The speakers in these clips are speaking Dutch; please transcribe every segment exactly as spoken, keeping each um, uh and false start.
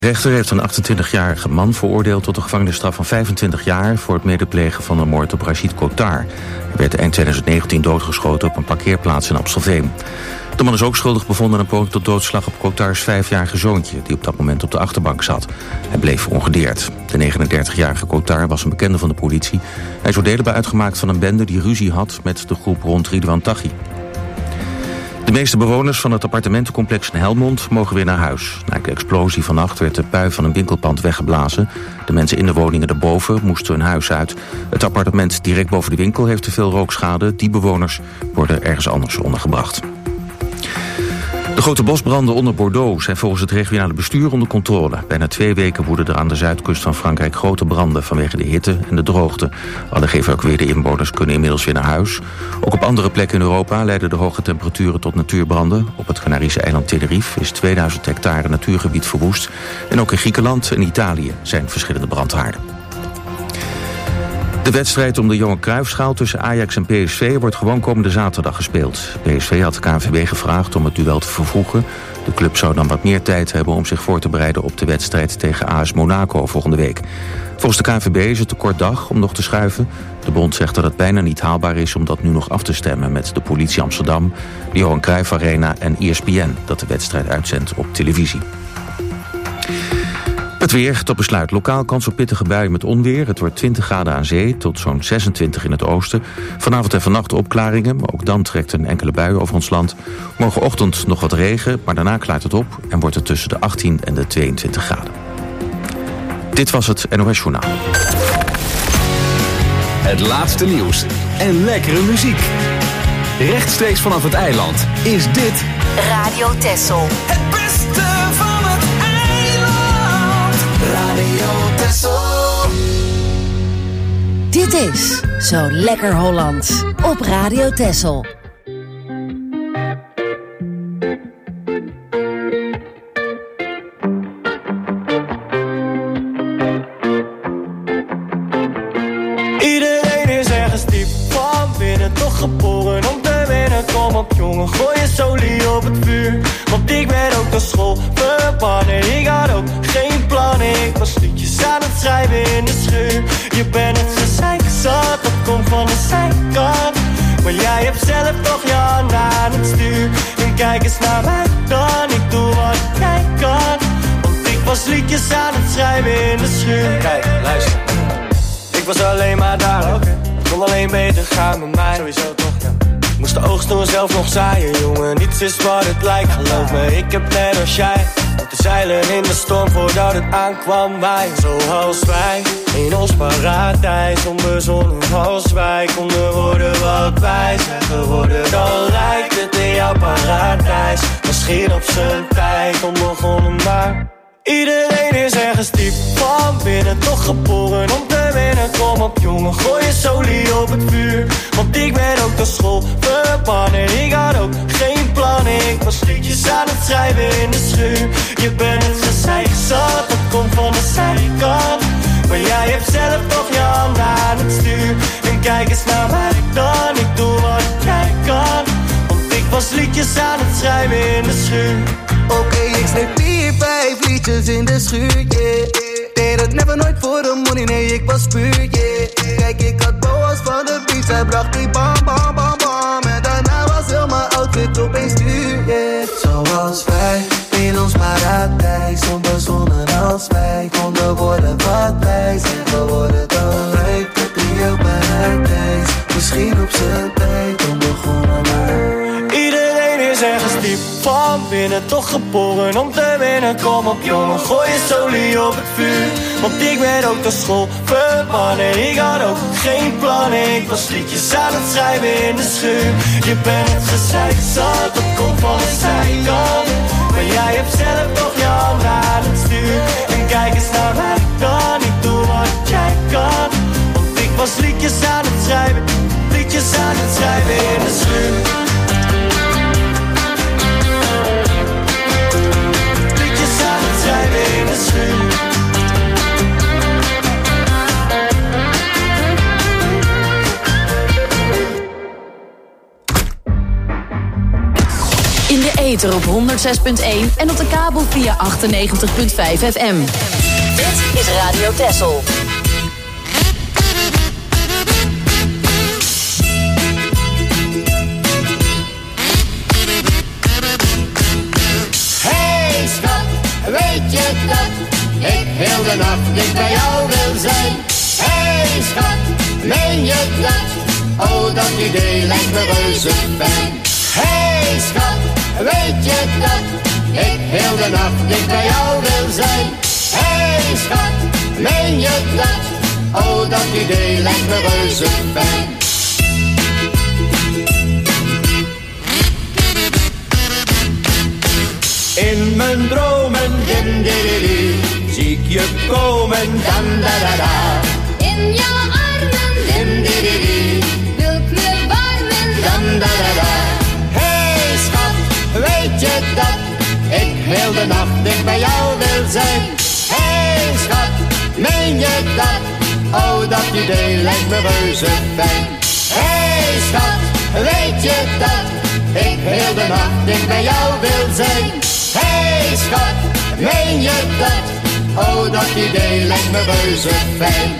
De rechter heeft een achtentwintigjarige man veroordeeld tot een gevangenisstraf van vijfentwintig jaar... voor het medeplegen van de moord op Rachid Kotar. Hij werd eind twintig negentien doodgeschoten op een parkeerplaats in Amstelveen. De man is ook schuldig bevonden aan een poging tot doodslag op Kotars vijfjarige zoontje... die op dat moment op de achterbank zat. Hij bleef ongedeerd. De negenendertigjarige Kotar was een bekende van de politie. Hij zou deel bij uitgemaakt van een bende die ruzie had met de groep rond Ridwan Taghi. De meeste bewoners van het appartementencomplex in Helmond mogen weer naar huis. Na een explosie vannacht werd de pui van een winkelpand weggeblazen. De mensen in de woningen daarboven moesten hun huis uit. Het appartement direct boven de winkel heeft te veel rookschade. Die bewoners worden ergens anders ondergebracht. De grote bosbranden onder Bordeaux zijn volgens het regionale bestuur onder controle. Bijna twee weken woeden er aan de zuidkust van Frankrijk grote branden vanwege de hitte en de droogte. Alle geëvacueerde inwoners kunnen inmiddels weer naar huis. Ook op andere plekken in Europa leiden de hoge temperaturen tot natuurbranden. Op het Canarische eiland Tenerife is tweeduizend hectare natuurgebied verwoest. En ook in Griekenland en Italië zijn verschillende brandhaarden. De wedstrijd om de Johan Cruijffschaal tussen Ajax en P S V wordt gewoon komende zaterdag gespeeld. P S V had de K N V B gevraagd om het duel te vervroegen. De club zou dan wat meer tijd hebben om zich voor te bereiden op de wedstrijd tegen A S Monaco volgende week. Volgens de K N V B is het een kort dag om nog te schuiven. De bond zegt dat het bijna niet haalbaar is om dat nu nog af te stemmen met de politie Amsterdam, de Johan Cruijff Arena en E S P N dat de wedstrijd uitzendt op televisie. Het weer, tot besluit. Lokaal kans op pittige buien met onweer. Het wordt twintig graden aan zee tot zo'n zesentwintig in het oosten. Vanavond en vannacht opklaringen, maar ook dan trekt een enkele bui over ons land. Morgenochtend nog wat regen, maar daarna klaart het op en wordt het tussen de achttien en de tweeëntwintig graden. Dit was het N O S Journaal. Het laatste nieuws en lekkere muziek. Rechtstreeks vanaf het eiland is dit Radio Texel. Het beste van het eiland. Radio Texel. Dit is Zo Lekker Hollands op Radio Texel. Iedereen is ergens diep van binnen, toch geboren om te winnen. Kom op jongen, gooi je solie op het vuur. Want ik ben ook naar school verbannen. Ik had ook geen plannen. Ik was liedjes aan het schrijven in de schuur. Je bent het gezeik zat, dat komt van de zijkant. Maar jij hebt zelf toch je handen aan het stuur. En kijk eens naar mij dan, ik doe wat jij kan. Want ik was liedjes aan het schrijven in de schuur. Kijk, luister. Ik was alleen maar daar, okay. Het kon alleen beter gaan met mij. Sowieso toch, ja. Moest de oogst door zelf nog zaaien, jongen. Niets is wat het lijkt, geloof me. Ik heb net als jij moeten zeilen in de storm voordat het aankwam wij. Zoals wij, in ons paradijs, onbezonnen als wij konden worden wat wij zijn geworden. Dan lijkt het in jouw paradijs, misschien op zijn tijd onbegonnen maar. Iedereen is ergens diep van binnen, toch geboren om te winnen. Kom op jongen, gooi je solie op het vuur. Want ik ben ook naar school verbannen. Ik had ook geen plannen. Ik was liedjes aan het schrijven in de schuur. Je bent het gezeik zat, dat komt van de zijkant. Maar jij hebt zelf toch je handen aan het stuur. En kijk eens naar mij dan, ik doe wat jij kan. Want ik was liedjes aan het schrijven in de schuur. Oké, okay, ik schreef vier, vijf liedjes in de schuur, yeah. Deed het never nooit voor de money, nee, ik was puur, yeah. Kijk, ik had boas van de beach, hij bracht die bam, bam, bam, bam. En daarna was heel mijn outfit opeens duur, yeah. Zoals wij, in ons paradijs, onbezonnen als wij konden worden wat wij zijn geworden. Dan lijkt het in jouw paradijs, misschien op zijn tijd onbegonnen maar. Iedereen is ergens diep van binnen, toch geboren om te winnen. Kom op jongen, gooi je solie op het vuur. Want ik ben ook naar school verbannen. Ik had ook geen plannen. Ik was liedjes aan het schrijven in de schuur. Je bent het gezeik zat, dat komt van de zijkant. Maar jij hebt zelf toch je handen aan het stuur. En kijk eens naar mij dan, ik doe wat jij kan. Want ik was liedjes aan het schrijven, liedjes aan het schrijven in de schuur. In de schuur. In de ether op honderd zes punt één en op de kabel via achtennegentig punt vijf F M. Dit is Radio Texel. Hey schat, weet je dat ik heel de nacht dicht bij jou wil zijn? Hey schat, meen je dat? Oh, dat idee lijkt me reuze fijn. Hey schat, weet je dat ik heel de nacht dicht bij jou wil zijn? Hey schat, meen je dat? Oh, dat idee lijkt me reuze fijn. In mijn dromen, dim, di, di, di, zie ik je komen, dan da da da. In jouw armen, Dim, di, di, di, wil ik me warmen, dan da da da. Hey schat, weet je dat ik heel de nacht dicht bij jou wil zijn? Hey schat, meen je dat? Oh, dat idee lijkt me reuze fijn. Hey schat, weet je dat ik heel de nacht dicht bij jou wil zijn? Hey schat, meen je dat? Oh, dat idee lijkt me reuze fijn.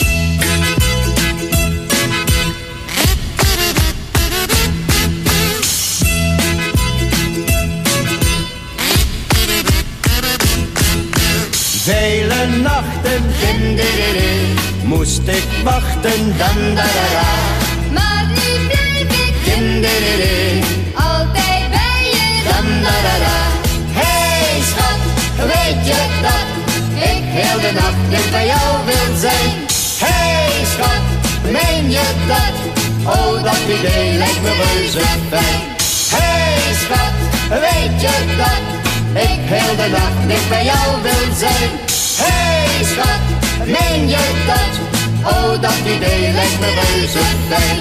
Vele nachten, dim, di, di, di, moest ik wachten, dan da da da. maar nu blijf ik Dim, di, di, di, altijd bij je, dan da da da. Hey schat, weet je dat ik heel de nacht dicht bij jou wil zijn? Hey schat, meen je dat? Oh, dat idee lijkt me reuze fijn. Hey schat, weet je dat ik heel de nacht dicht bij jou wil zijn? Hey schat, meen je dat? Oh, dat idee lijkt me reuze fijn.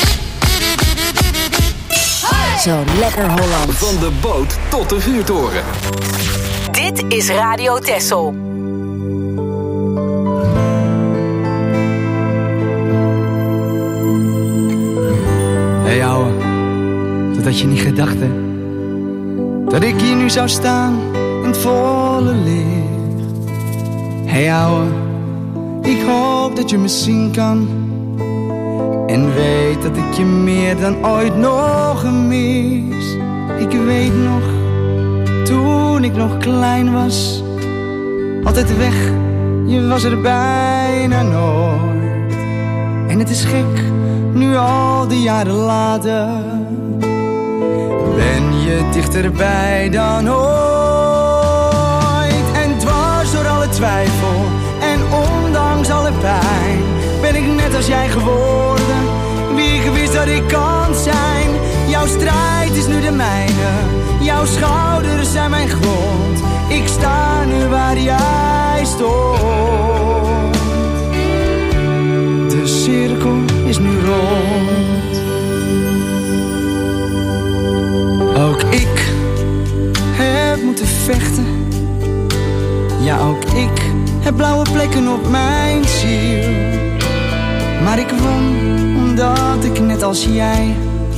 Zo lekker Holland. Van de boot tot de vuurtoren. Dit is Radio Texel. Hey ouwe, dat had je niet gedacht hè? Dat ik hier nu zou staan in het volle licht. Hey ouwe, ik hoop dat je me zien kan. En weet dat ik je meer dan ooit nog mis. Ik weet nog, toen ik nog klein was, altijd weg, je was er bijna nooit. En het is gek, nu al die jaren later, ben je dichterbij dan ooit. En dwars door alle twijfel en ondanks alle pijn, ben ik net als jij geworden, wie ik wist dat ik kan zijn. Jouw strijd is nu de mijne, jouw schouders zijn mijn grond. Ik sta nu waar jij stond. De cirkel is nu rond. Ook ik heb moeten vechten. Ja, ook ik heb blauwe plekken op mijn ziel. Maar ik won omdat ik net als jij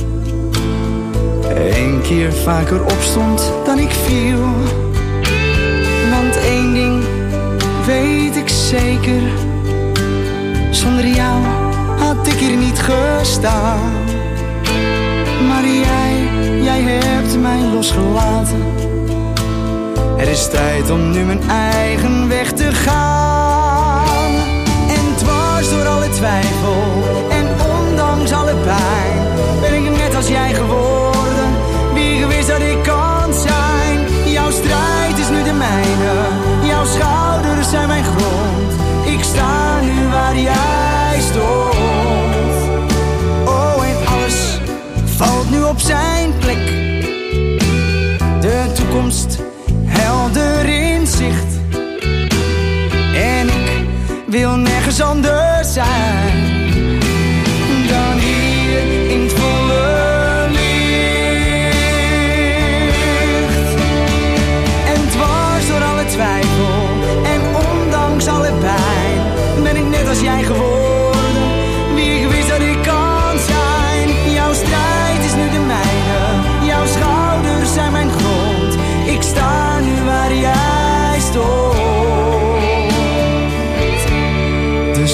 één keer vaker opstond dan ik viel. Want één ding weet ik zeker, zonder jou had ik hier niet gestaan. Maar jij, jij hebt mij losgelaten. Er is tijd om nu mijn eigen weg te gaan. En dwars door alle twijfel en ondanks alle pijn, ben ik net als jij geworden, wie ik wist dat ik kan zijn. Jouw strijd is nu de mijne, jouw schouders zijn mijn grond. Ik sta nu waar jij stond. Oh, en alles valt nu op zijn plek. De toekomst helder in zicht. En ik wil nergens anders zijn dan hier in het volle licht. En dwars door alle twijfel en ondanks alle pijn, ben ik net als jij geworden, wie ik wist dat ik kan zijn. Jouw strijd is nu de mijne, jouw schouders zijn mijn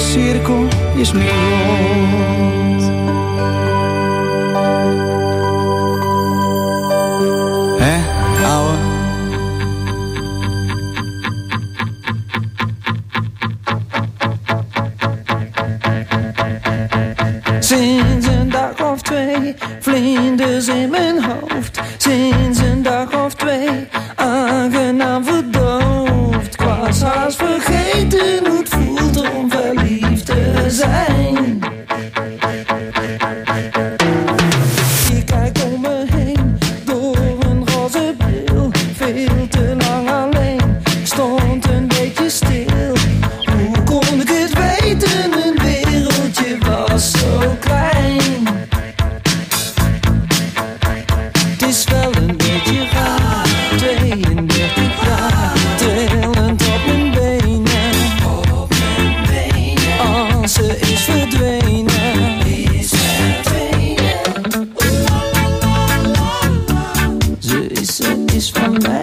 cirkel is meer rond. Hè, ouwe? Sinds een dag of twee, vlinders in mijn hoofd. Sinds een dag of twee, aangenaam verdoofd. Ik was haast vergeten hoe het voelt om verliefd te zijn. Ik kijk om me heen, door een roze bril. Veel te lang alleen, stond een beetje stil. Hoe kon ik het weten, mijn wereldje was zo klein. Het is wel een beetje raar, tweeëndertig jaar, trillend op mijn benen. Op mijn benen. Als ze is verdwenen, is verdwenen. Ze is, ze is van mij.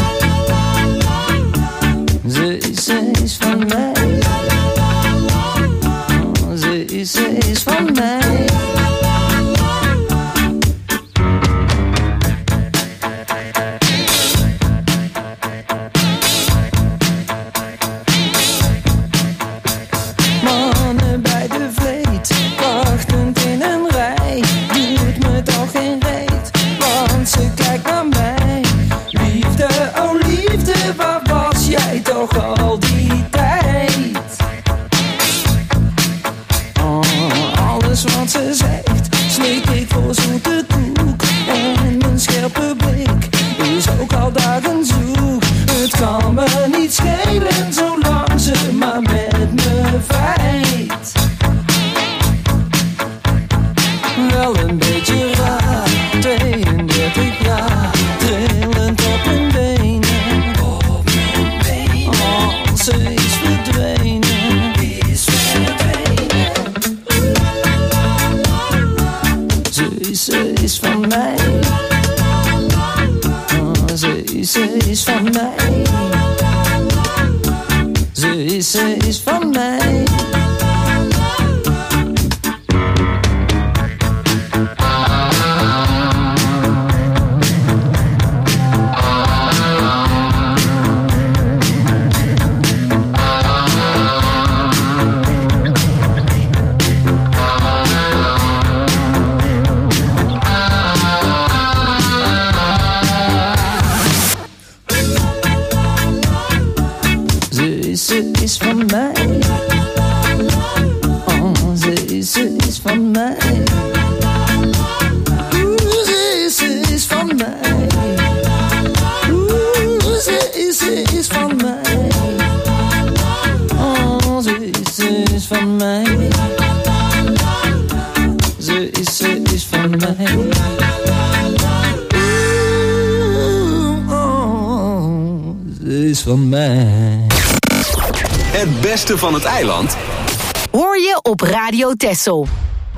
Ze is, ze is van mij. Ze is, ze is van mij. Mannen bij de vleet, wachtend in een rij. Doet me toch geen reet, want ze kijkt naar mij. Liefde, oh liefde, waar was jij toch al die tijd? Oh, alles wat ze zegt, slik ik voor zoete koek. En mijn scherpe blik is ook al dagen zoek. Het kan me niet schelen, zolang ze maar met me vijt. Wel een beetje raar, tweeëndertig jaar, trillend op mijn benen. Op mijn benen. Oh, ze is verdwenen, is verdwenen. Ze is, ze is van mij. Oh, ze is, ze is van mij. Ze is, ze is van mij. Ze is, ze is van mij. Oh, ze is, ze is van mij. Oeh, ze is, ze is van mij. Oeh, ze is, ze is van mij. Oh, ze is, ze is van mij. Ze is, ze is van mij. Oeh, oh, ze is van mij. Het beste van het eiland Hoor je op Radio Texel.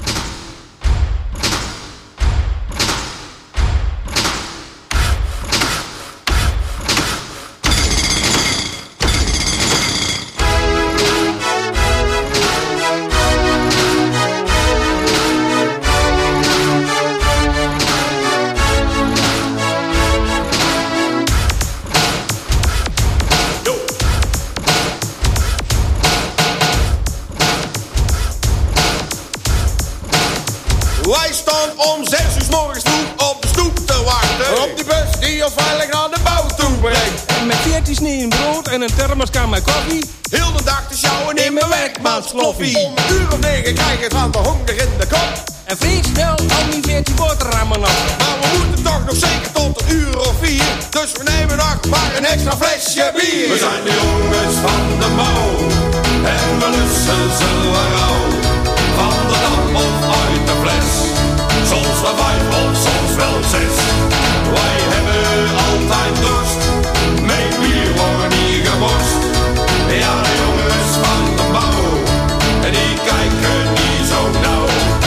Wij staan om zes uur 's morgens vroeg op de stoep te wachten. Op die bus die ons veilig naar de bouw toe brengt. En met veertien sneeën brood en een thermoskan met koffie. Heel de dag te sjouwen in mijn werkmaansloffie. Om een uur of negen krijg het van de honger in de kop. En vreet snel al die veertien boterhammen op. Maar we moeten toch nog zeker tot een uur of vier. Dus we nemen nog maar een extra flesje bier. We zijn de jongens van de mouw. En we lussen ze rauw. Van de dam of uit de fles. Soms wel vijf of soms wel zes. Wij hebben altijd dorst. Met bier wordt niet geborst. Ja, de jongens van de bouw. Die kijken niet zo nauw.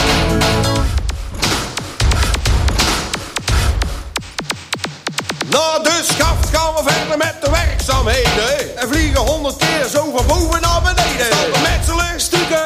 Nou, dus schaft gaan we verder met de werkzaamheden. En vliegen honderd keer zo van boven naar beneden. Stappen metselen, stukken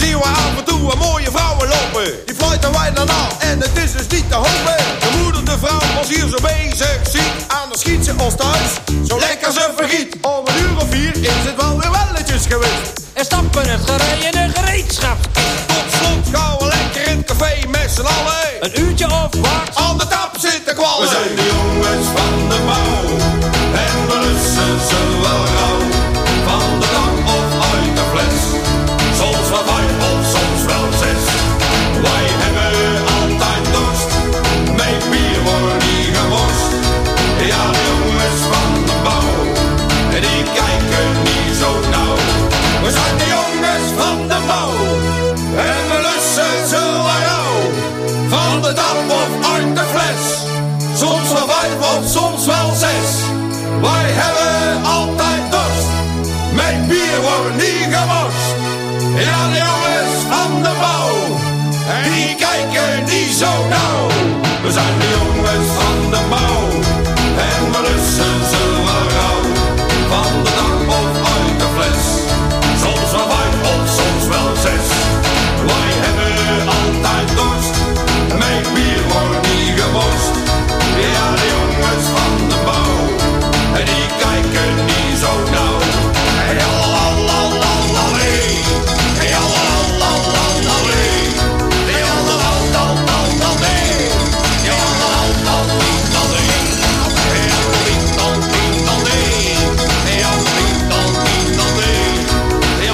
zien we af en toe een mooie vrouwen lopen. Die fluiten wij dan al en het is dus niet te hopen. De moeder, de vrouw was hier zo bezig ziek. Aan de schiet ze ons thuis, zo lekker ze vergiet. Om een uur of vier is het wel weer welletjes geweest. En stappen het gerei in de gereedschapskist. Tot slot gaan we lekker in het café met z'n allen. Een uurtje of wat? Aan de tap zitten kwallen. We zijn de jongens van de bouw. En we lussen ze wel gauw. Van de dam of uit de fles. Soms wel vijf of soms wel zes. Wij hebben altijd dorst. Met bier wordt niet gemorst. Ja, de jongens van de bouw. En die kijken niet zo nauw. We zijn de jongens van de bouw. En we lussen ze wel gauw. Van de dam of uit de fles. Soms wel vijf of soms wel zes. Wij hebben altijd dorst. Met bier wordt niet gemorst. Ja, de jongens van de bouw. En die kijken niet zo nauw. We zijn de jongens van de bouw. En we lussen ze wel gauw. Van de dam of uit de fles. Soms wel vijf of soms wel zes. Wij hebben altijd dorst. Met bier wordt niet gemorst. Ja, de jongens van de bouw. En die kijken niet zo nauw. Hey, allalalalalalee. Hey, allalalalalalee. Hey, allalalalalalee. Hey, allalalalalalee. Hey, allalalalalalee. Hey, allalalalalalee. Hey,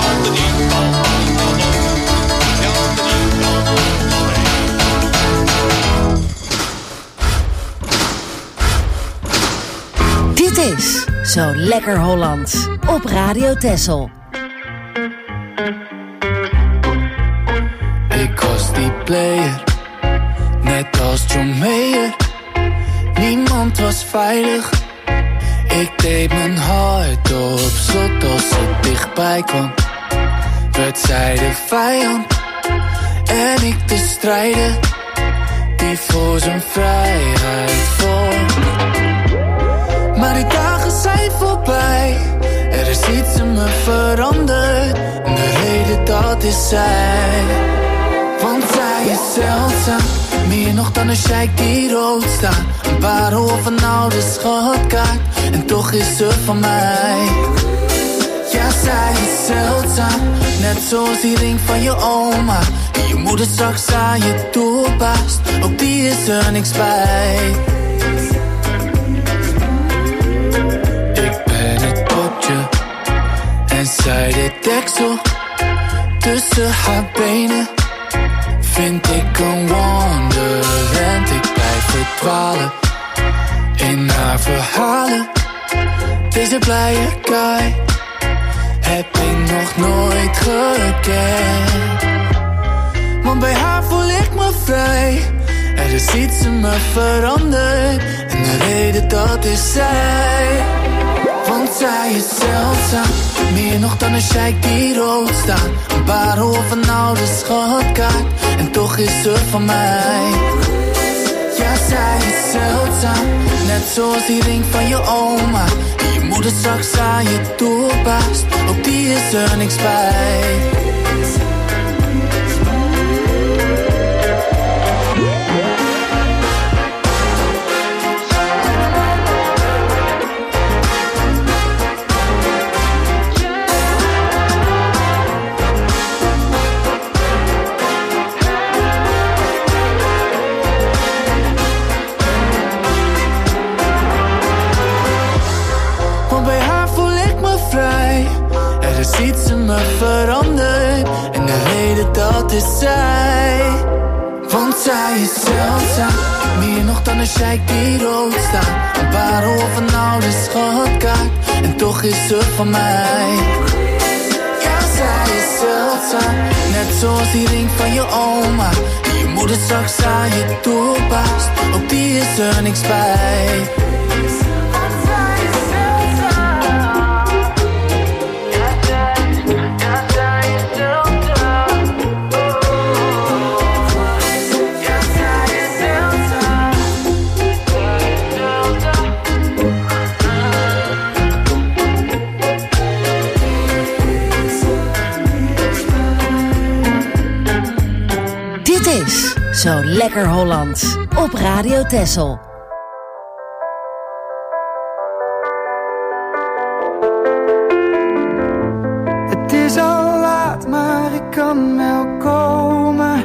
allalalalalalee. Dit is Zo Lekker Hollands op Radio Texel. Ik was die player, net als John Mayer. Niemand was veilig. Ik deed mijn hart op slot als het dichtbij kwam. Werd zij de vijand en ik de strijder die voor zijn vrijheid vocht. Maar die dagen zijn voorbij. Er is iets in me veranderd. En de reden dat is zij. Want zij is zeldzaam. Meer nog dan een sheik die rood staat. Een parel of een oude schatkaart. En toch is ze van mij. Ja, zij is zeldzaam. Net zoals die ring van je oma. Die je moeder straks aan je toepast. Ook die is er niks bij. En zij de deksel tussen haar benen. Vind ik een wonderland. Ik blijf verdwalen in haar verhalen. Deze blije guy heb ik nog nooit gekend. Want bij haar voel ik me vrij. Er is iets in me veranderd. En de reden dat is zij. Want zij is zeldzaam. Meer nog dan een sheik die rood staat. Een parel of een oude schatkaart. En toch is ze van mij. Ja, zij is zeldzaam. Net zoals die ring van je oma. Die je moeder straks aan je toepast. Ook die is er niks bij. Iets in me veranderd. En de reden dat is zij. Want zij is zeldzaam. Meer nog dan een sheik die rood staat. Een parel of een oude schatkaart. En toch is ze van mij. Ja, zij is zeldzaam. Net zoals die ring van je oma. Die je moeder straks aan je toepast. Ook die is er niks bij. Zo lekker Hollands. Op Radio Texel. Het is al laat, maar ik kan wel komen.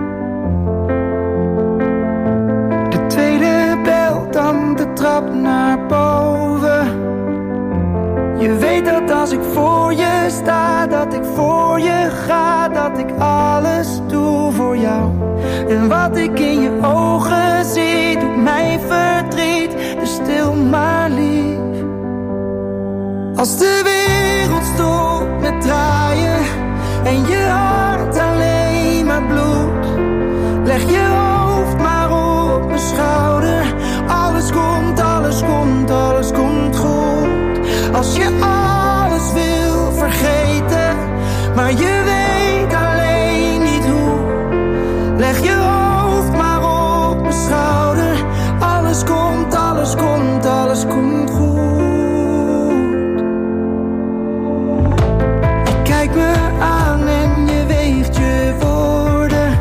De tweede bel, dan de trap naar boven. Je weet dat als ik voor je sta, dat ik voor je ga, dat ik alles doe voor jou. En wat ik in je ogen zie, doet mij verdriet, dus stil maar lief. Als de wereld stopt met draaien en je hart alleen maar bloedt, leg je hoofd maar op mijn schouder. Alles komt, alles komt, alles komt goed. Als je alles wil vergeten, maar je weet alleen niet hoe, leg je hoofd maar op mijn schouder. Alles komt, alles komt, alles komt goed. Je kijkt me aan en je weegt je woorden.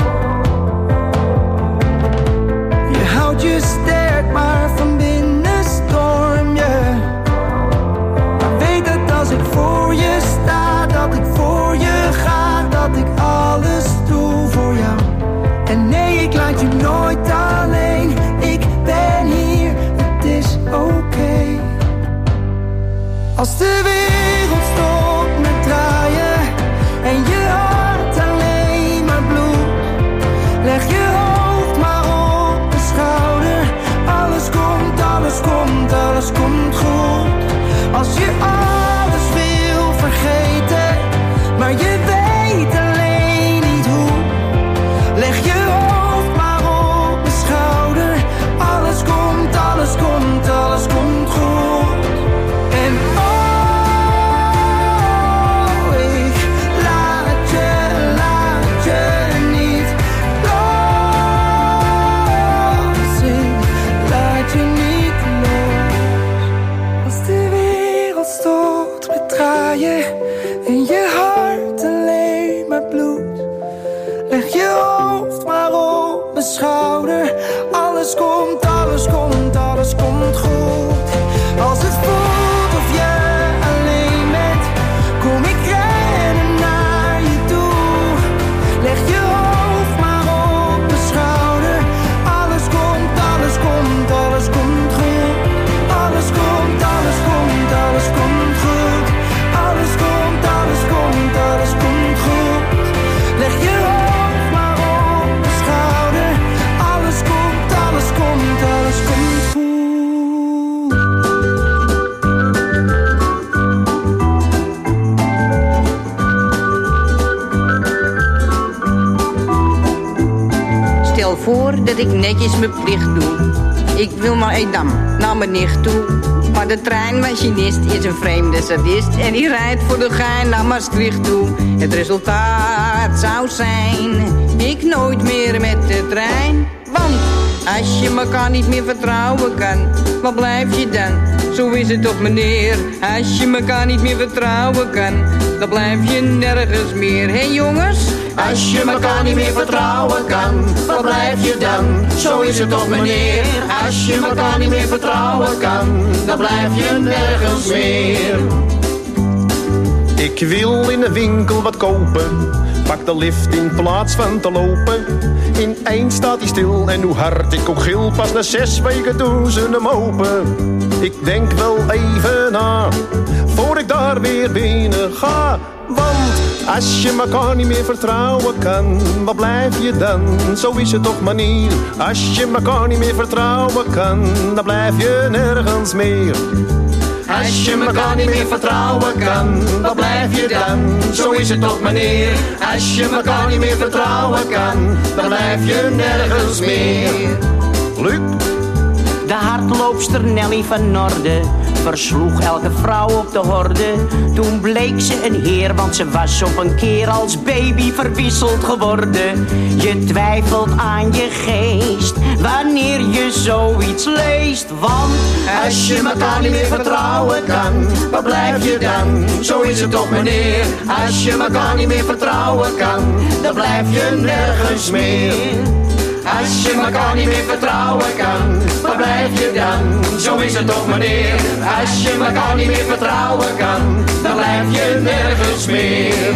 Je houdt je sterk, maar van binnen storm je. Maar weet dat als ik voor je sta, dat ik voor je ga, dat ik alles doe voor jou. En nee, ik laat je nooit alleen. Ik ben hier, het is oké. Okay. Als de wereld stopt met draaien en je hart alleen maar bloedt, leg je hoofd maar op mijn schouder. Alles komt, alles komt, alles komt goed. Als je alles wil vergeten, maar je weet alleen niet hoe, leg je hoofd maar op mijn schouder. Alles komt, alles komt, alles komt goed. En oh, ik laat je, laat je niet los. Ik laat je niet los. Als de wereld stopt met draaien en je hart alleen maar bloedt, leg je hoofd maar op mijn schouder. Alles komt, alles komt, alles komt goed. Als het voelt of je alleen bent, kom ik rennen naar je toe. Leg je hoofd maar op mijn schouder. Alles komt, alles komt, alles komt goed. Alles komt, alles komt, alles komt goed. Alles komt, alles komt, alles komt goed. Leg je hoofd maar op mijn schouder. Alles komt, alles komt, alles komt goed. Stel voor dat ik netjes mijn plicht doe. Ik wil naar Edam, naar mijn nicht toe. Maar de treinmachinist is een vreemde sadist en die rijdt voor de gein naar Maastricht toe. Het resultaat zou zijn, ik nooit meer met de trein. Want als je elkaar niet meer vertrouwen kan, waar blijf je dan? Zo is het toch meneer. Als je elkaar niet meer vertrouwen kan, dan blijf je nergens meer. Hé hey jongens? Als je elkaar niet meer vertrouwen kan, waar blijf je dan? Zo is het toch meneer. Als je elkaar niet meer vertrouwen kan, dan blijf je nergens meer. Ik wil in de winkel wat kopen, pak de lift in plaats van te lopen. Ineens staat hij stil en hoe hard ik ook gil, pas na zes weken doen ze hem open. Ik denk wel even na, voor ik daar weer binnen ga. Want als je elkaar niet meer vertrouwen kan, waar blijf je dan? Zo is het toch manier. Als je elkaar niet meer vertrouwen kan, dan blijf je nergens meer. Als je elkaar niet meer vertrouwen kan, waar blijf je dan? Zo is het toch meneer. Als je elkaar niet meer vertrouwen kan, dan blijf je nergens meer. Luc? De hardloopster Nelly van Norden versloeg elke vrouw op de horde. Toen bleek ze een heer, want ze was op een keer als baby verwisseld geworden. Je twijfelt aan je geest wanneer je zoiets leest. Want als je elkaar niet meer vertrouwen kan, waar blijf je dan? Zo is het toch meneer. Als je elkaar niet meer vertrouwen kan, dan blijf je nergens meer. Als je elkaar niet meer vertrouwen kan, waar blijf je dan? Zo is het toch meneer. Als je elkaar niet meer vertrouwen kan, dan blijf je nergens meer.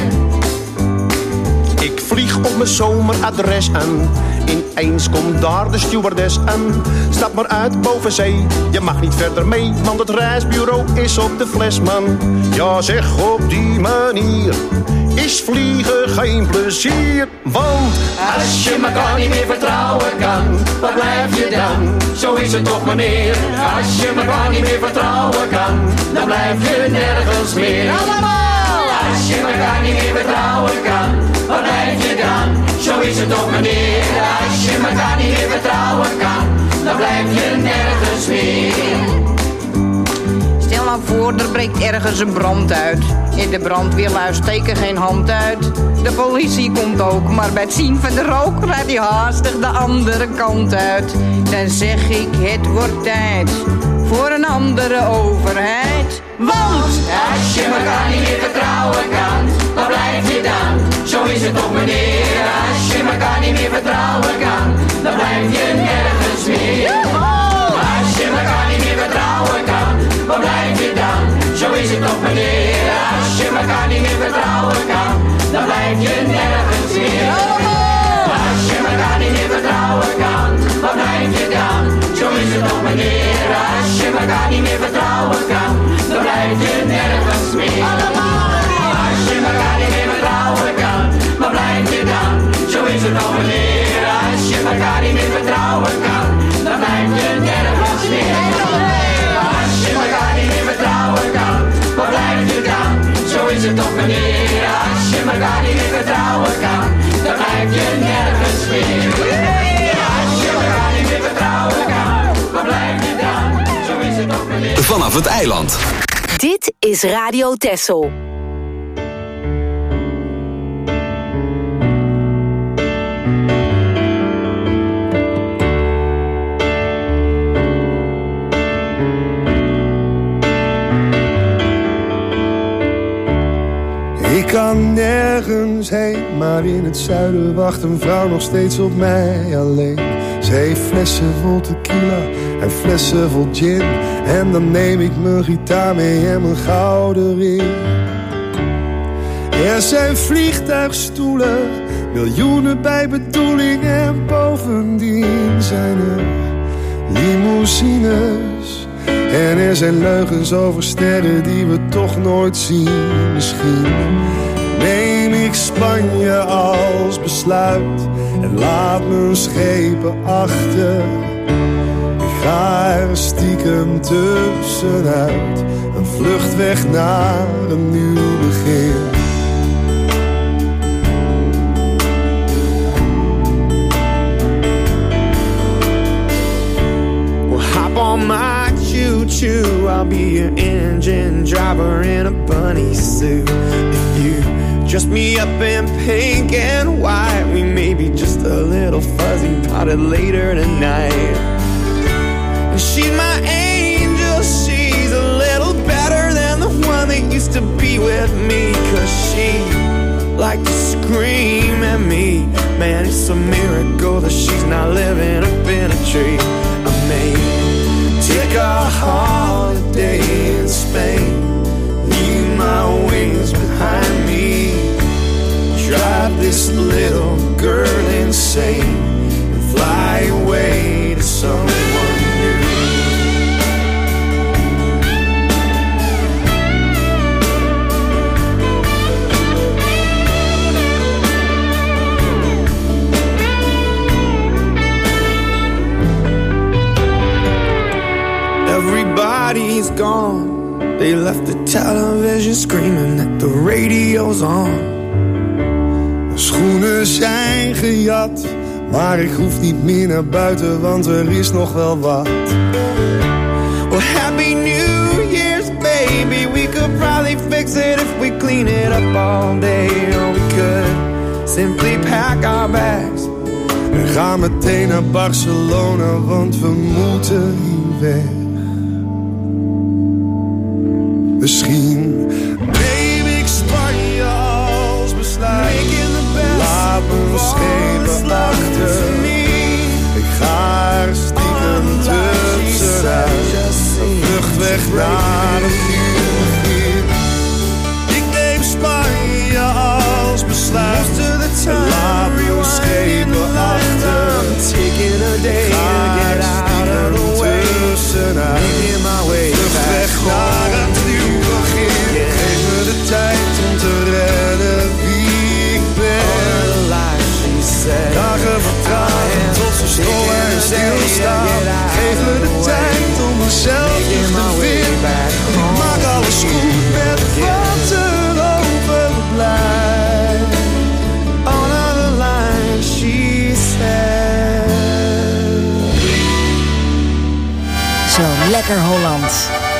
Ik vlieg op mijn zomeradres aan. Ineens komt daar de stewardess aan. Stap maar uit boven zee, je mag niet verder mee, want het reisbureau is op de fles, man. Ja zeg, op die manier is vliegen geen plezier. Want als je elkaar niet meer vertrouwen kan, waar blijf je dan? Zo is het toch meneer. Als je elkaar niet meer vertrouwen kan, dan blijf je nergens meer. Allemaal! Als je elkaar niet meer vertrouwen kan, waar blijf je dan? Zo is het toch meneer. Als je elkaar niet meer vertrouwen kan, dan blijf je nergens meer. Stel nou voor, er breekt ergens een brand uit. In de brandweerlui steken geen hand uit. De politie komt ook, maar bij het zien van de rook rijdt hij haastig de andere kant uit. Dan zeg ik, het wordt tijd voor een andere overheid. Want als je elkaar niet meer vertrouwen kan, waar blijf je dan? Zo is het toch meneer. Als je elkaar niet meer vertrouwen kan, dan blijf je nergens meer. Als je elkaar niet meer vertrouwen kan, waar blijf je dan? Zo is het toch meneer. Als je elkaar niet meer vertrouwen kan, dan blijf je nergens meer. Als je elkaar niet meer vertrouwen kan, waar blijf je dan? Zo is het toch meneer. Als je elkaar niet meer vertrouwen kan, dan blijf je nergens meer. Als je elkaar niet meer vertrouwen kan, waar blijf je dan? Zo is het toch meneer. Als je elkaar niet meer vertrouwen kan, dan blijf je nergens meer. Als je elkaar niet meer vertrouwen kan, waar blijf je dan? Zo is het toch meneer. Als je elkaar niet meer vertrouwen kan, dan blijf je nergens meer. Als je elkaar niet meer vertrouwen kan, waar blijf je dan? Zo is het toch meneer. Vanaf het eiland. Dit is Radio Texel. Ik kan nergens heen, maar in het zuiden wacht een vrouw nog steeds op mij alleen. Ze heeft flessen vol tequila en flessen vol gin. En dan neem ik mijn gitaar mee en mijn gouden ring. Er zijn vliegtuigstoelen, miljoenen bij bedoeling. En bovendien zijn er limousines. En er zijn leugens over sterren die we toch nooit zien. Misschien neem ik Spanje als besluit en laat mijn schepen achter. Ik ga er stiekem tussenuit, een vlucht weg naar een nieuw begin. Well, hop on my choo-choo, I'll be your engine driver in a bunny suit. If you dress me up in pink and white, we may be just a little fuzzy potted later tonight. And she's my angel, she's a little better than the one that used to be with me. Cause she liked to scream at me. Man, it's a miracle that she's not living up in a tree. I may take a holiday in Spain, leave my wings behind me, drive this little girl insane, and fly away to someone new. Everybody's gone, they left the television screaming that the radio's on. De schoenen zijn gejat, maar ik hoef niet meer naar buiten, want er is nog wel wat. Well, Happy New Year. fix it if we clean it up all day. Or we could simply pack our bags en ga meteen naar Barcelona, want we moeten hier weg. Misschien neem ik Spanje als besluit. Laat me schepen achter. Ik ga er stiekem tussenuit. Een vlucht weg naar de vuur. Ik neem Spanje als besluit. Laat me schepen achter. Ik ga er stiekem tussenuit. Vlucht weg naar het nieuw begin. Geef me de tijd om te redden wie ik ben. Dagen vertragen tot ze stollen en stilstaan. Geef me de tijd om mezelf terug te vinden. Ik maak alles goed met wat er overblijft. On the line, she said. Zo lekker Hollands.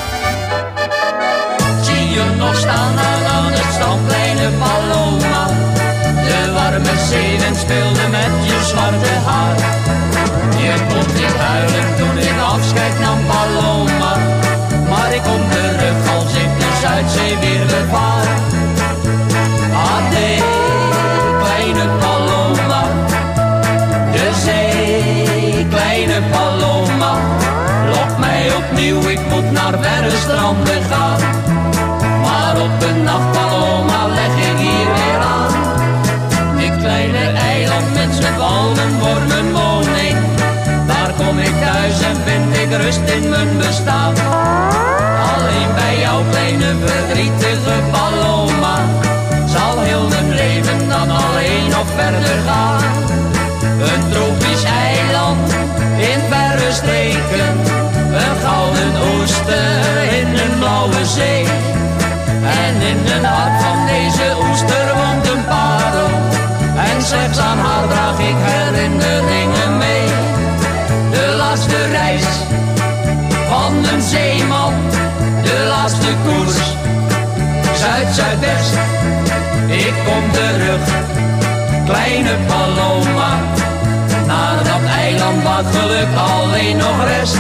Zie je nog staan aan het strandplein, Paloma. De warme zeewind speelde met je zwarte haar. Je kon niet huilen toen ik afscheid nam, Paloma. Maar ik kom terug als ik de Zuidzee weer bevaar. Ade, kleine Paloma. De zee, kleine Paloma. Lok mij opnieuw, ik moet naar verre stranden gaan. Maar op een nacht, Paloma, leg ik hier weer aan. Dit kleine eiland met z'n palmen voor mijn woning. Daar kom ik thuis en vind ik rust in mijn bestaan. Alleen bij jouw kleine verdrietige Paloma zal heel mijn leven dan alleen nog verder gaan. Een tropisch eiland in verre streken. Een gouden oester in een blauwe zee. En in het hart van deze oester woont een parel. En slechts aan haar draag ik herinneringen mee. De laatste reis van een zeeman. De laatste koers, Zuid-Zuidwest. Ik kom terug, kleine Paloma. Naar dat eiland waar geluk alleen nog rest.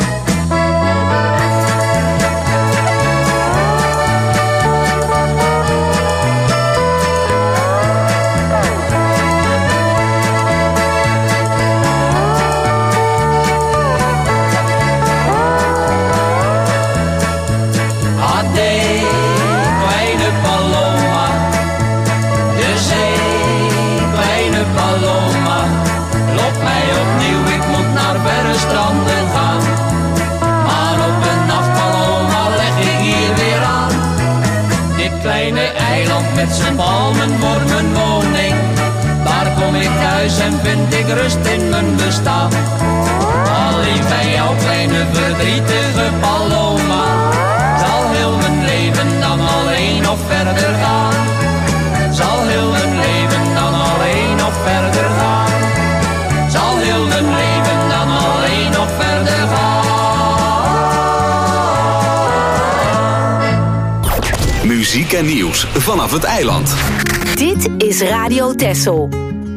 Stranden gaan. Maar op een nacht, Paloma, leg ik hier weer aan. Dit kleine eiland met zijn palmen voor mijn woning. Daar kom ik thuis en vind ik rust in mijn bestaan. Alleen bij jouw kleine verdrietige Paloma zal heel mijn leven dan alleen nog verder gaan. Zal heel mijn leven dan alleen nog verder gaan. Zal heel mijn leven dan alleen nog verder gaan. Muziek en nieuws vanaf het eiland. Dit is Radio Texel.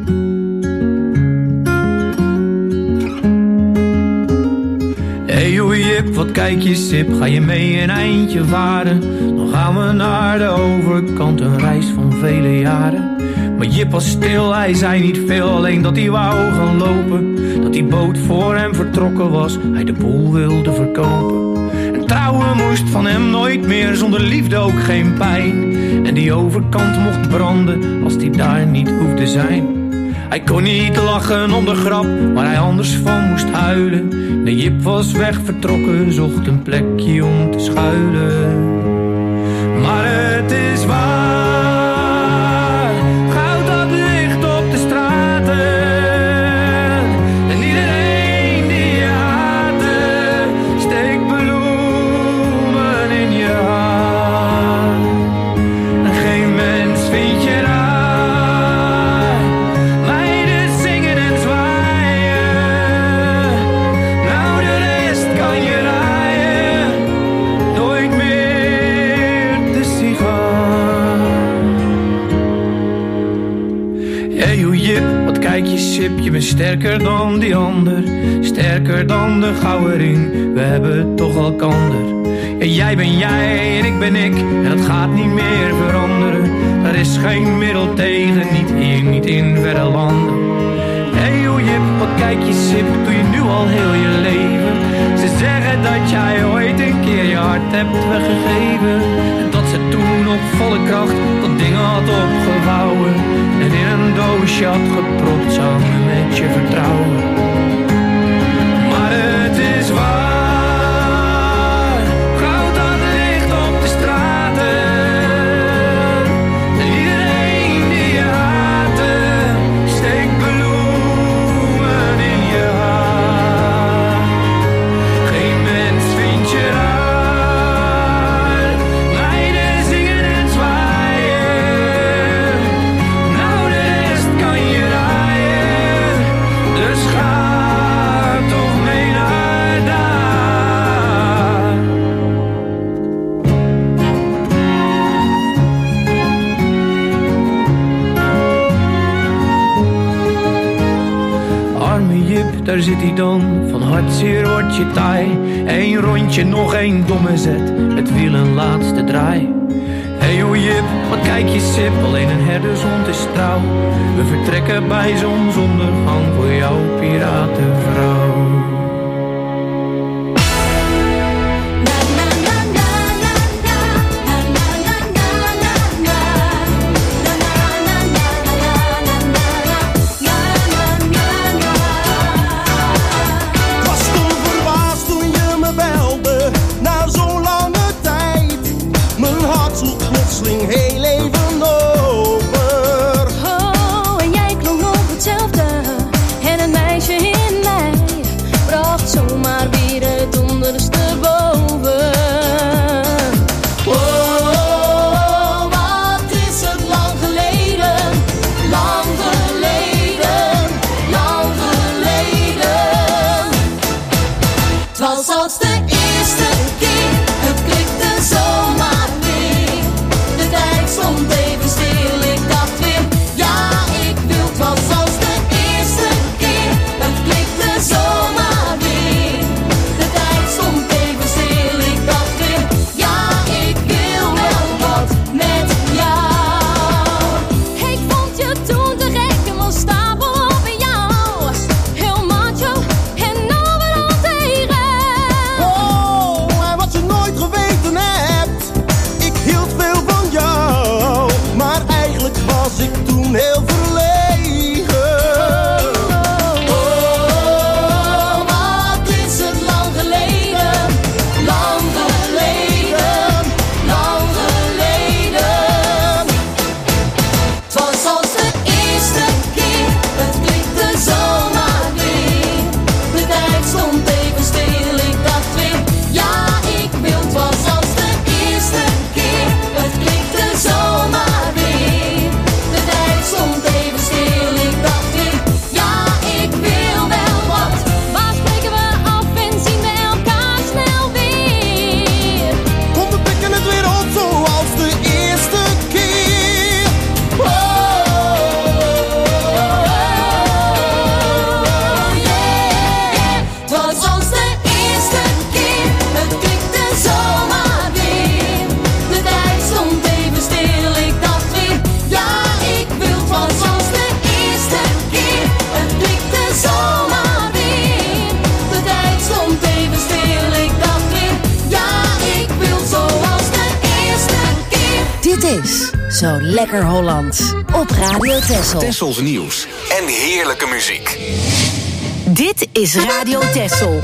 Hey joh Jip, wat kijk je sip, ga je mee een eindje varen? Dan gaan we naar de overkant, een reis van vele jaren. Maar Jip was stil, hij zei niet veel, alleen dat hij wou gaan lopen. Dat die boot voor hem vertrokken was, hij de boel wilde verkopen. En trouwen moest van hem nooit meer, zonder liefde ook geen pijn. En die overkant mocht branden, als die daar niet hoefde zijn. Hij kon niet lachen om de grap, waar hij anders van moest huilen. De Jip was weg vertrokken, zocht een plekje om te schuilen. Maar het is waar, goud dat ligt op de straten. En iedereen die je haatte, steekt bloemen in je haar. En geen mens vindt je raar. Sip, je bent sterker dan die ander. Sterker dan de gouden ring. We hebben toch elkander. Ja, jij ben jij en ik ben ik. En dat gaat niet meer veranderen. Er is geen middel tegen. Niet hier, niet in verre landen. Hey oh Jip, wat kijk je Sip. Doe je nu al heel je leven. Ze zeggen dat jij ooit een keer je hart hebt weggegeven. En dat ze toen op volle kracht dat ding had opgevouwen. En in een doosje had gepropt samen met je vertrouwen. Maar het is waar, goud dat ligt op de straten. En iedereen die je haatte, steekt bloemen in je haar. Geen mens vindt je raar, meiden zingen en zwaaien. Nou de rest kan je raaien, dus ga toch mee naar daar. Arme Jip, daar zit hij dan, van hartzeer wordt je taai. Eén rondje, nog één domme zet, het wiel een laatste draai. Hey oh Jip, wat kijk je Sip, alleen een herdershond is trouw. We vertrekken bij zonsondergang voor jouw piratenvrouw. Was toen verbaasd toen je me belde, na zo'n lange tijd. Mijn hart sloeg plotseling heel even over. Oh, en jij klonk nog hetzelfde. En een meisje in mij bracht zomaar weer het ondersteboven. Oh, wat is het lang geleden, lang geleden, lang geleden. Het was als de eerste keer, het klikte zomaar weer. De tijd stond even stil, ik dacht weer, ja ik wil. Het was als de eerste keer, het klikte zomaar weer. De tijd stond even stil, ik dacht weer, ja ik wil wel wat met jou. Ik vond je toen te gek en was stapel op in jou. Heel macho en overal tegen. Oh, en wat je nooit geweten hebt, ik hield veel van jou, maar eigenlijk was ik toen heel verlegen. Oh, wat is het lang geleden, lang geleden, lang geleden. Het was als de eerste keer, het klikte zomaar weer. De tijd stond even stil, ik dacht weer, ja ik wil. Het was als de eerste keer, het klikte zomaar weer. De tijd stond even stil, ik dacht weer, ja ik wil wel wat. Waar spreken we af en zien we elkaar snel weer? Kom, we pikken het weer op zoals de eerste keer. Oh, yeah. Het was als de eerste keer, het klikte zomaar weer. De tijd stond even stil, ik dacht weer, ja ik wil. Het was als de eerste keer, het klikte zomaar weer. De tijd stond even stil, ik dacht weer, ja ik wil. Zoals de eerste keer. Dit is Zo Lekker Hollands op Radio Texel. Tessels nieuws en heerlijke muziek. Dit is Radio Texel.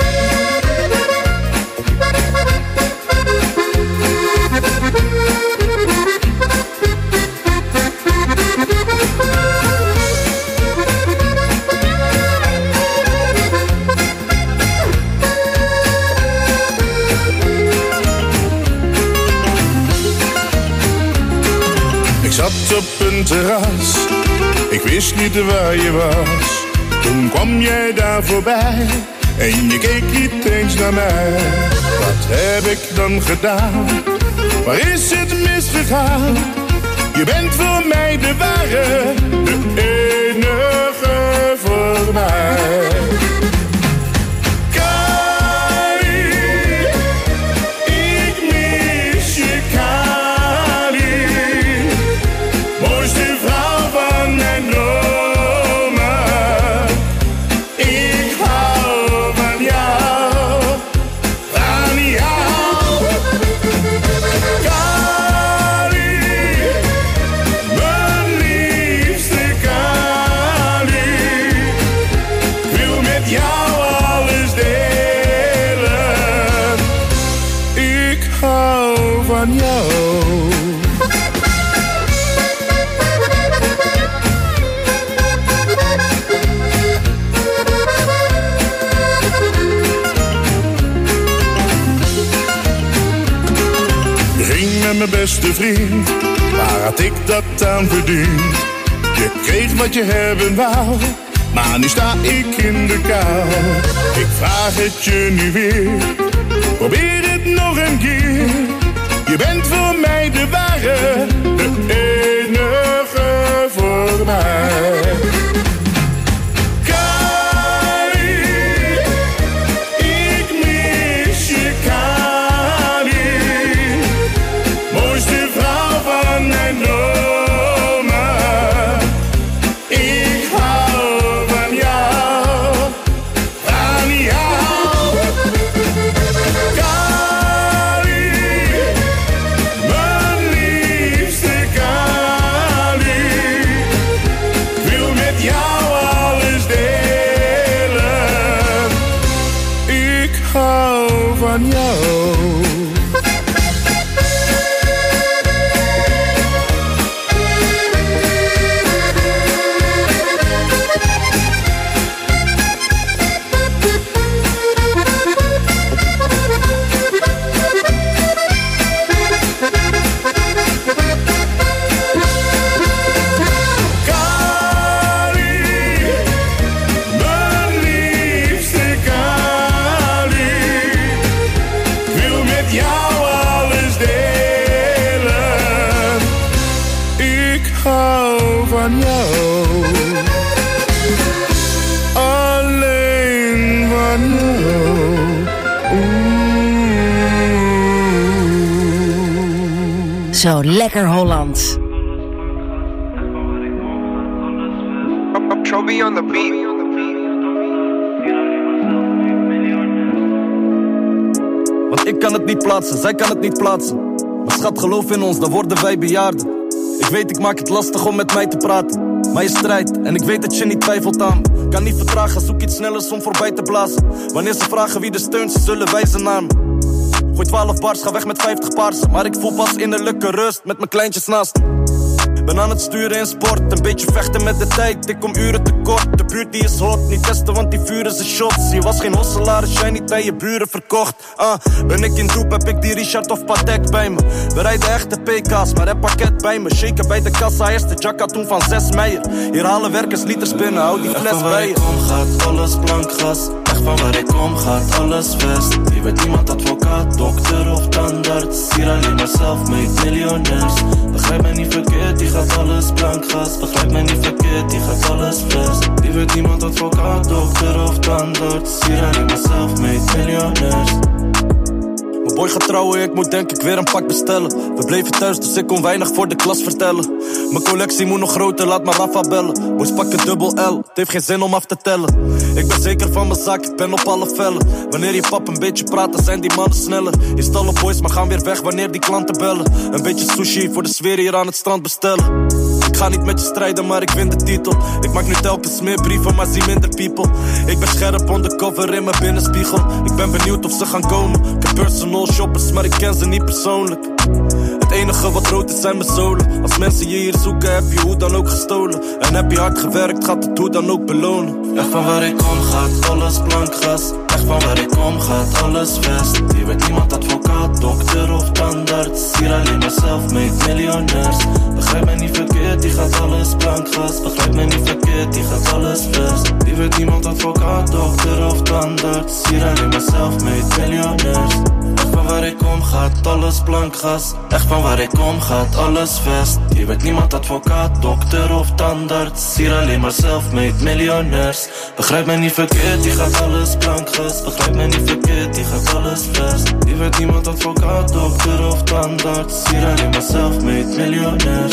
Ik zat op een terras, ik wist niet waar je was. Toen kwam jij daar voorbij en je keek niet eens naar mij. Wat heb ik dan gedaan? Waar is het misgegaan? Je bent voor mij de ware, de enige voor beste vriend, waar had ik dat aan verdiend? Je kreeg wat je hebben wou, maar nu sta ik in de kou. Ik vraag het je nu weer, probeer het nog een keer. Je bent voor mij de ware, de enige voor mij. Zo lekker Hollands. Chubby on the beat. Want ik kan het niet plaatsen, zij kan het niet plaatsen. Maar schat, geloof in ons, dan worden wij bejaarden. Ik weet, ik maak het lastig om met mij te praten. Maar je strijdt, en ik weet dat je niet twijfelt aan me. Kan niet vertragen, zoek iets snellers om voorbij te blazen. Wanneer ze vragen wie de steunt, ze zullen wijzen naar me. Gooi twaalf bars, ga weg met vijftig paarsen. Maar ik voel pas innerlijke rust met mijn kleintjes naast me. Ben aan het sturen in sport, een beetje vechten met de tijd. Ik kom uren tekort, de buurt die is hot. Niet testen, want die vuren zijn shots. Je was geen hosselaar als jij niet aan je buren verkocht. uh, Ben ik in doep, heb ik die Richard of Patek bij me. We rijden echte P K's, maar heb pakket bij me. Shaken bij de kassa, eerste jacka toen van zes meijer. Hier halen werkers liters binnen, hou die fles bij je. Echt van waar ik om gaat, alles plankgas. Echt van waar ik om gaat, alles vest. Je werd niemand advocaat, dokter of tandarts. Hier alleen maar self-made miljonairs. Begrijp mij niet verkeerd, die gaat alles plankgas. Begrijp mij niet verkeerd, die gaat alles vest. Die werd niemand advocaat, dokter of tandarts. Hier alleen maar self-made miljonairs. Mijn boy gaat trouwen, ik moet denk ik weer een pak bestellen. We bleven thuis, dus ik kon weinig voor de klas vertellen. Mijn collectie moet nog groter, laat maar Rafa bellen. Boys pakken dubbel L, het heeft geen zin om af te tellen. Ik ben zeker van mijn zaak, ik ben op alle vellen. Wanneer je pap een beetje praat, dan zijn die mannen sneller. Je stallen boys, maar gaan weer weg wanneer die klanten bellen. Een beetje sushi voor de sfeer hier aan het strand bestellen. Ik ga niet met je strijden, maar ik win de titel. Ik maak nu telkens meer brieven, maar zie minder people. Ik ben scherp undercover in mijn binnenspiegel. Ik ben benieuwd of ze gaan komen. Ik heb personal shoppers, maar ik ken ze niet persoonlijk. Het enige wat rood is zijn mijn zolen. Als mensen je hier zoeken, heb je hoe dan ook gestolen. En heb je hard gewerkt, gaat het hoe dan ook belonen. Echt van waar ik om gaat, alles plankgas. Echt van waar ik om gaat, alles vest. Je werd niemand advocaat, dokter of tandarts. Hier alleen maar self-made miljonairs. Begrijp mij niet verkeerd, die gaat alles plankgas. Begrijp mij niet verkeerd, die gaat alles vest. Je werd niemand advocaat, dokter of tandarts. Hier alleen maar self-made miljonairs. Echt van waar ik om gaat, alles plankgas. Echt van waar ik om gaat, alles vest. Je werd niemand advocaat, dokter of tandarts. Hier alleen maar self-made miljonairs. Begrijp mij niet verkeerd, die gaat alles plankgas. Begrijp mij niet verkeerd, die gaat alles vest. Je werd niemand advocaat, dokter of tandarts. Hier alleen maar self-made miljonairs.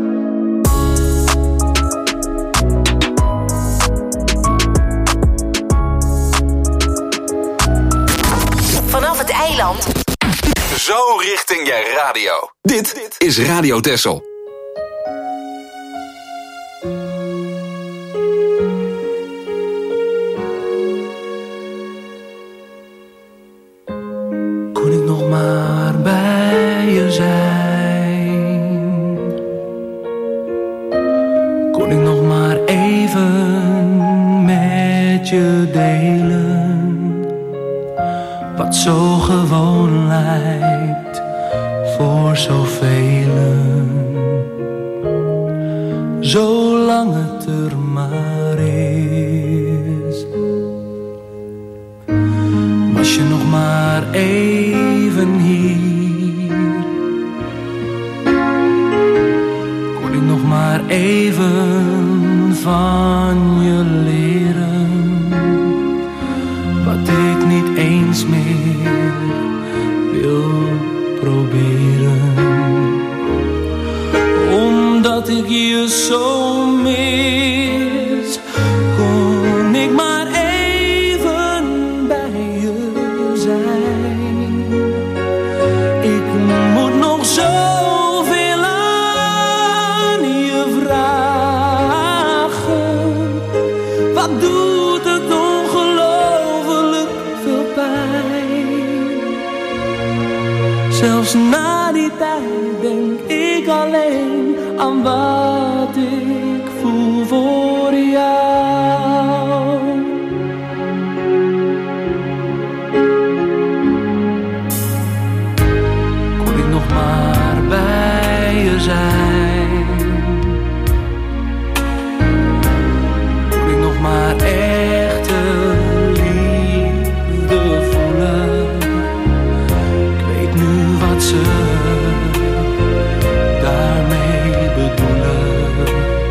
Vanaf het eiland. Zo richting je radio. Dit is Radio Texel. Kon ik nog maar bij je zijn. Kon ik nog maar even met je delen. Wat zo gewoon lijkt voor voor zoveel, zolang het er maar is. Was je nog maar even hier, kon ik nog maar even van je leren, wat ik niet eens meer wil proberen, omdat ik je zo mis, kon ik maar even bij je zijn. Ik moet nog zoveel aan je vragen, wat doet het ongelooflijk veel pijn. Zelfs na die tijd denk ik alleen aan wat ik voel voor jou. Kon ik nog maar bij je zijn, kon ik nog maar echte liefde voelen. Ik weet nu wat ze daarmee bedoelen.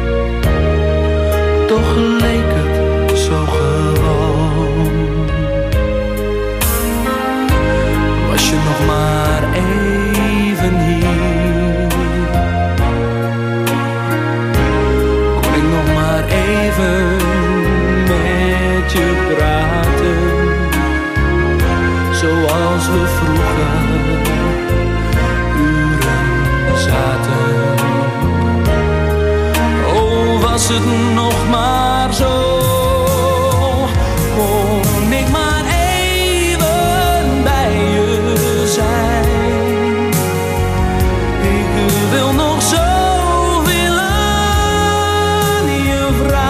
Toch leek het zo gewoon. Was je nog maar even hier, kon ik nog maar even met je praten, zoals we vroeger uren zaten. Oh, was het nog maar zo, kon ik maar even bij je zijn. Ik wil nog zoveel aan je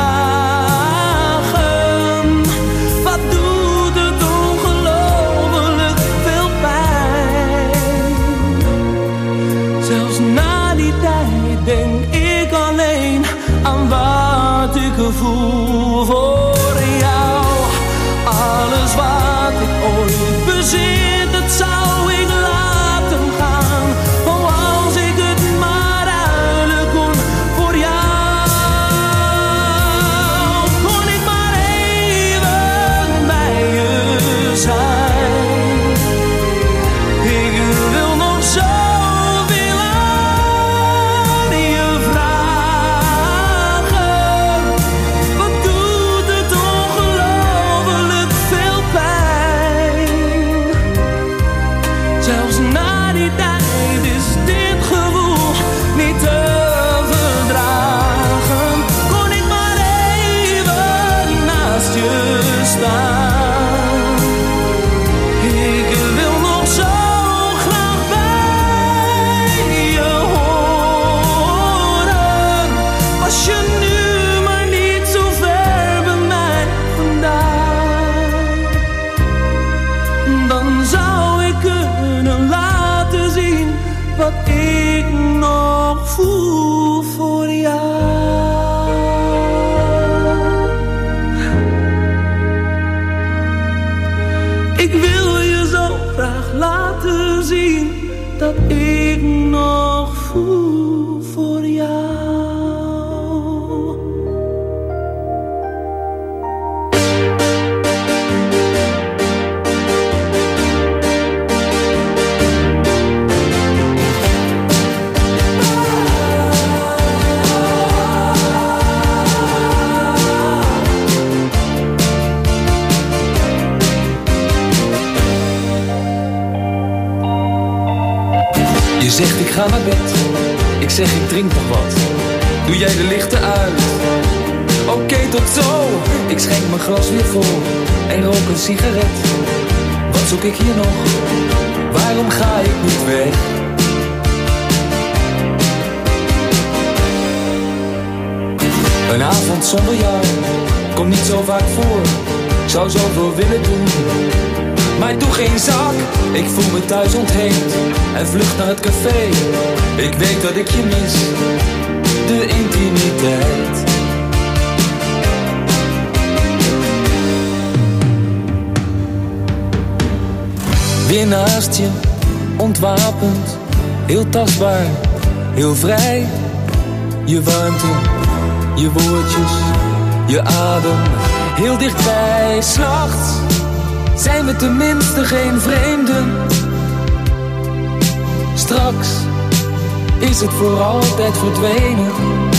vragen, wat doet het ongelooflijk veel pijn. Zelfs na die tijd denk ik alleen aan wat ik voel voor jou. Alles wat ik ooit bezit, dat zou ik laten gaan. Oh, als ik het maar ruilen kon voor jou. Kon ik maar even bij je zijn. Ik wil nog zoveel aan je vragen. Wat doet het ongelooflijk veel pijn. Zelfs na die tijd is dit gevoel niet te verdragen. Kon ik maar even naast je staan. Ik wil nog zo graag bij je horen. Was je nu maar niet zo ver bij mij vandaan, dan zou ik kunnen laten zien wat ik nog voel voor jou. Ik wil je zo graag laten zien dat ik nog voel voor jou. Je zegt ik ga naar bed, ik zeg ik drink nog wat. Doe jij de lichten uit? Oké, okay, tot zo. Ik schenk mijn glas weer vol en rook een sigaret. Wat zoek ik hier nog? Waarom ga ik niet weg? Een avond zonder jou komt niet zo vaak voor. Ik zou zoveel willen doen, maar doe geen zak. Ik voel me thuis ontheemd en vlucht naar het café. Ik weet dat ik je mis, de intimiteit. Weer naast je, ontwapend, heel tastbaar, heel vrij. Je warmte, je woordjes, je adem, heel dichtbij. 's Nachts zijn we tenminste geen vreemden. Straks is het voor altijd verdwenen.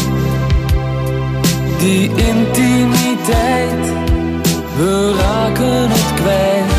Die intimiteit, we raken het kwijt.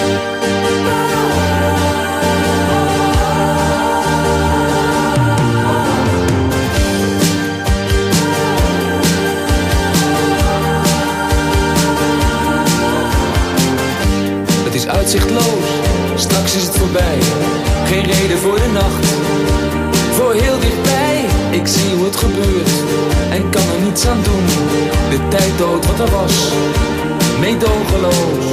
Het is uitzichtloos, straks is het voorbij. Geen reden voor de nacht, voor heel dichtbij. Ik zie hoe het gebeurt en kan er niets aan doen. De tijd dood wat er was, meedogenloos.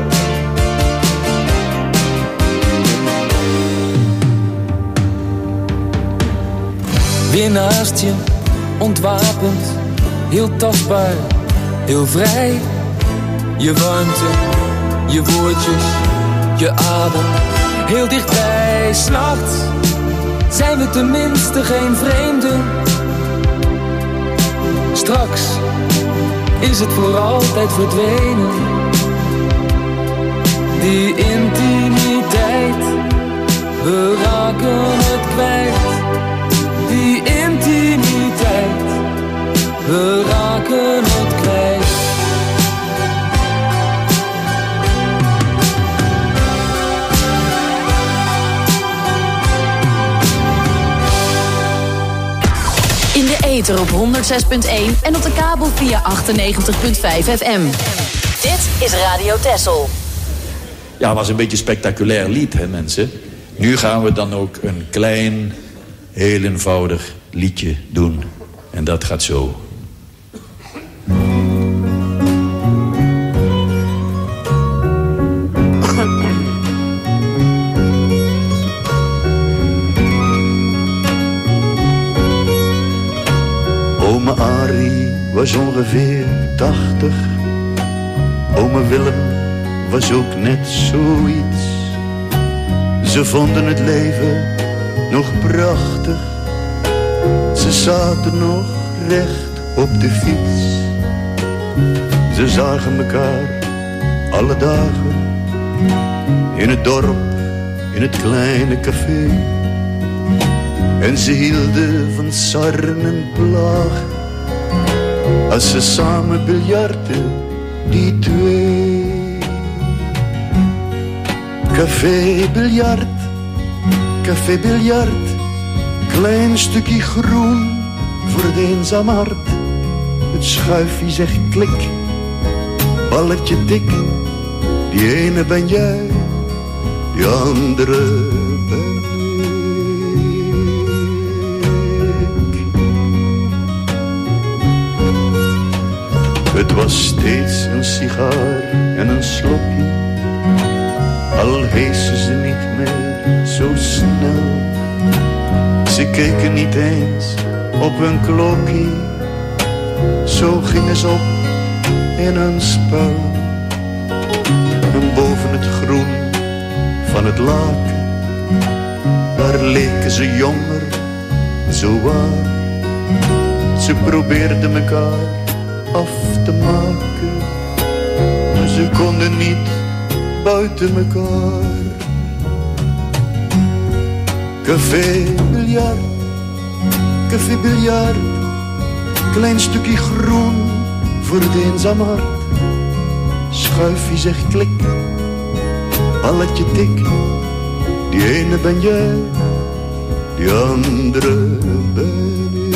Weer naast je, ontwapend, heel tastbaar, heel vrij. Je warmte, je woordjes, je adem, heel dichtbij. 's Nachts zijn we tenminste geen vreemden. Straks is het voor altijd verdwenen. Die intimiteit, we raken het kwijt. Die intimiteit, we raken het kwijt. In de ether op honderd zes punt één en op de kabel via achtennegentig punt vijf F M. Dit is Radio Texel. Ja, het was een beetje een spectaculair lied, hè mensen. Nu gaan we dan ook een klein, heel eenvoudig liedje doen. En dat gaat zo. Ome Arie was ongeveer tachtig. Ome Willem was ook net zoiets. Ze vonden het leven nog prachtig. Ze zaten nog recht op de fiets. Ze zagen elkaar alle dagen. In het dorp, in het kleine café. En ze hielden van sarren en plagen. Als ze samen biljarten, die twee. Café biljart, café biljart. Klein stukje groen voor de eenzaam hart. Het schuifje zegt klik, balletje tik. Die ene ben jij, die andere ben Het was steeds een sigaar en een slokje. Al heesten ze niet meer zo snel. Ze keken niet eens op hun klokje. Zo gingen ze op in hun spel. En boven het groen van het laken, daar leken ze jonger, zo waar. Ze probeerden elkaar af te maken, maar ze konden niet buiten elkaar. Café biljart, café biljart. Klein stukje groen voor het eenzaam hart. Schuifje zegt klik, balletje tik. Die ene ben jij, die andere ben ik.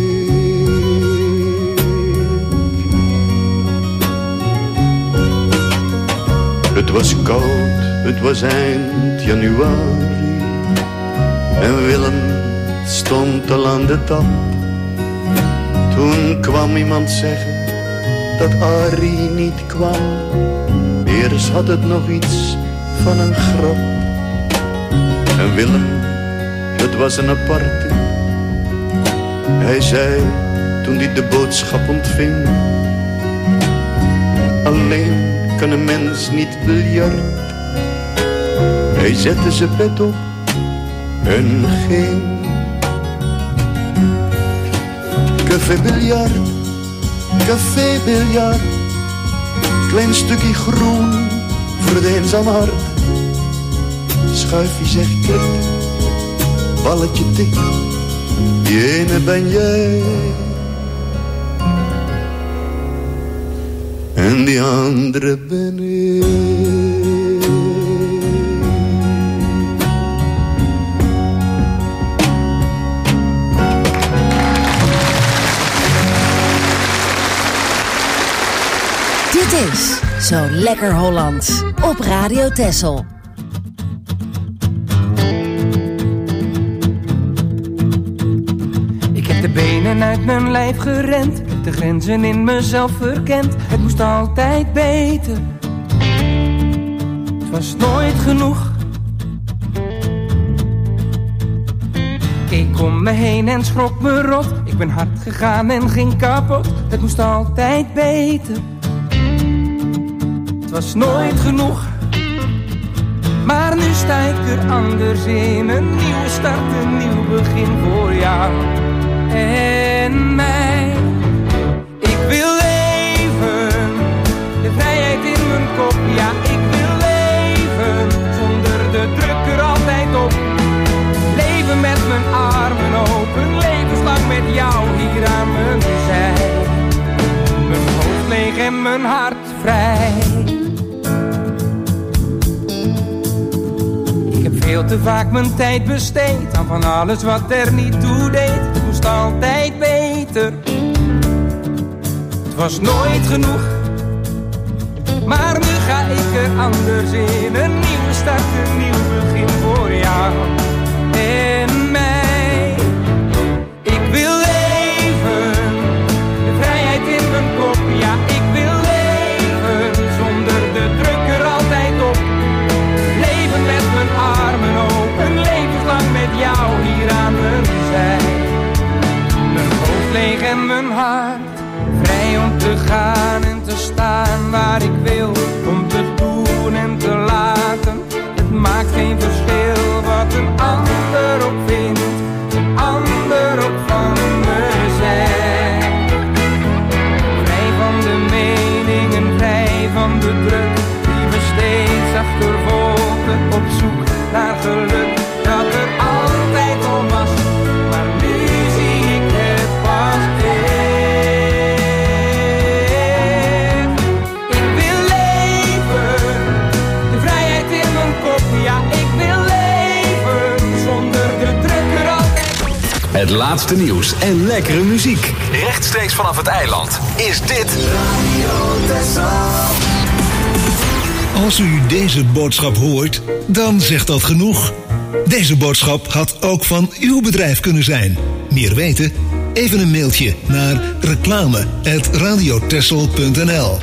Het was koud, het was eind januari. En Willem stond al aan de tap. Toen kwam iemand zeggen dat Arie niet kwam. Eerst had het nog iets van een grap. En Willem, het was een aparte. Hij zei, toen hij de boodschap ontving: alleen kan een mens niet biljart. Hij zette zijn pet op en ging. Café biljart, café biljart. Klein stukje groen voor de eenzaam hart. Schuifje zegt klik, balletje tik. Die ene ben jij en die andere ben ik. Dit is Zo Lekker Hollands op Radio Texel. Ik heb de benen uit mijn lijf gerend, ik heb de grenzen in mezelf verkend. Het moest altijd beter, het was nooit genoeg. Ik om me heen en schrok me rot, ik ben hard gegaan en ging kapot. Het moest altijd beter, het was nooit genoeg. Maar nu sta ik er anders in, een nieuwe start, een nieuw begin voor jou en mij. Ik wil leven, de vrijheid in mijn kop. Ja, ik wil leven, zonder de druk er altijd op. Leven met mijn armen open, levenslang met jou hier aan mijn zij. Mijn hoofd leeg en mijn hart vrij. Ik heb veel te vaak mijn tijd besteed aan van alles wat er niet toe deed. Het moest altijd beter, het was nooit genoeg. Maar nu ga ik er anders in, een nieuwe start, een nieuw begin voor jou en mij. Ik wil leven, de vrijheid in mijn kop. Ja, ik wil leven, zonder de druk er altijd op. Leven met mijn armen open, levenslang met jou hier aan mijn zij. Mijn hoofd leeg en mijn hart vrij om te gaan en te staan waar ik wil. Om te doen en te laten, het maakt geen verschil wat een ander ook vindt, een ander ook van me zegt. Vrij van de meningen, vrij van de druk die me steeds achtervolgde, op zoek naar geluk dat er altijd al was. Maar nu zie ik het pas echt. Ik wil leven, de vrijheid in mijn kop. Ja, ik wil leven, zonder de druk er altijd op. Het laatste nieuws en lekkere muziek. Rechtstreeks vanaf het eiland is dit Radio Texel. Als u deze boodschap hoort, dan zegt dat genoeg. Deze boodschap had ook van uw bedrijf kunnen zijn. Meer weten? Even een mailtje naar reclame apenstaartje radiotexel punt n l.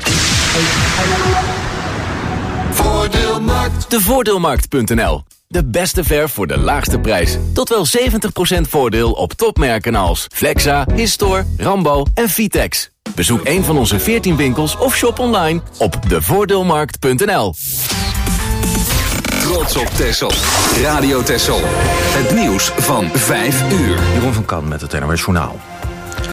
Voordeelmarkt. De voordeelmarkt punt n l. De beste verf voor de laagste prijs. Tot wel zeventig procent voordeel op topmerken als Flexa, Histor, Rambo en Vitex. Bezoek een van onze veertien winkels of shop online op de voordeelmarkt punt n l. Trots op Texel. Radio Texel. Het nieuws van vijf uur. Jeroen van Kan met het N O S Journaal.